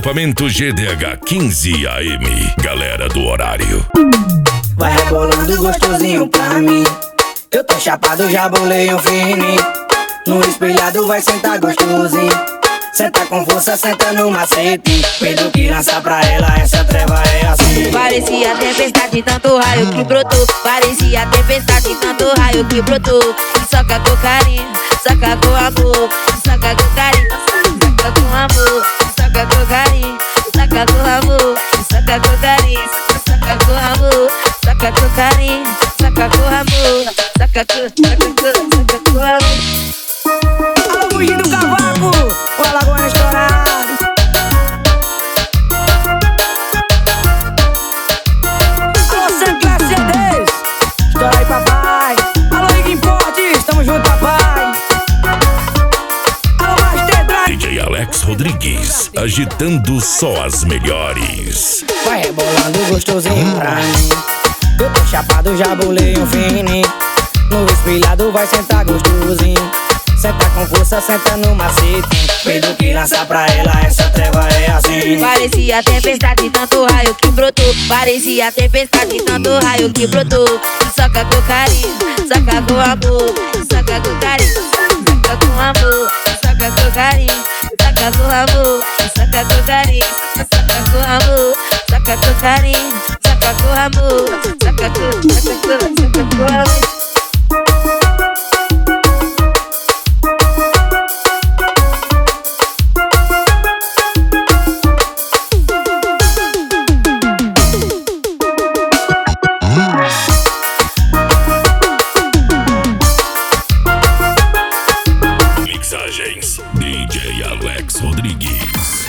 equipamento GDH 15 AM. Galera do horário. Vai rebolando gostosinho pra mim. Eu tô chapado, já bolei um fininho. No espelhado vai sentar gostosinho. Senta com força, senta no macete. Pedro que lança pra ela, essa treva é assim. Parecia tempestade, tanto raio que brotou. Parecia tempestade, tanto raio que brotou. Soca com carinho, soca com amor. Soca com carinho, soca com amor. Soca com carinho, soca com amor. Soca com carinho, soca com amor. Soca com carinho, soca com amor. Soca com amor. Alô, Mugi do Cavaco, o Alagoano estourado. Alô, Sancler CDs, estoura aí, papai. Alô, Ig Importes, tamo junto, papai. Alô, Master Drive. DJ Alex Rodrigues, agitando só as melhores. Vai rebolando gostosinho pra mim. Eu tô chapado, já bolei um fininho. No espelhado vai sentar gostosinho. Senta com força, senta no macete. Pedro que lança pra ela, essa treva é assim. Parecia tempestade, tanto raio que brotou. Parecia tempestade, tanto raio que brotou. Soca com carinho, soca com amor. Soca com carinho, soca com amor. Soca com carinho, soca com amor. Soca com carinho, soca com amor. Soca com carinho, soca com amor. Soca com amor. Mixagens DJ Alex Rodrigues.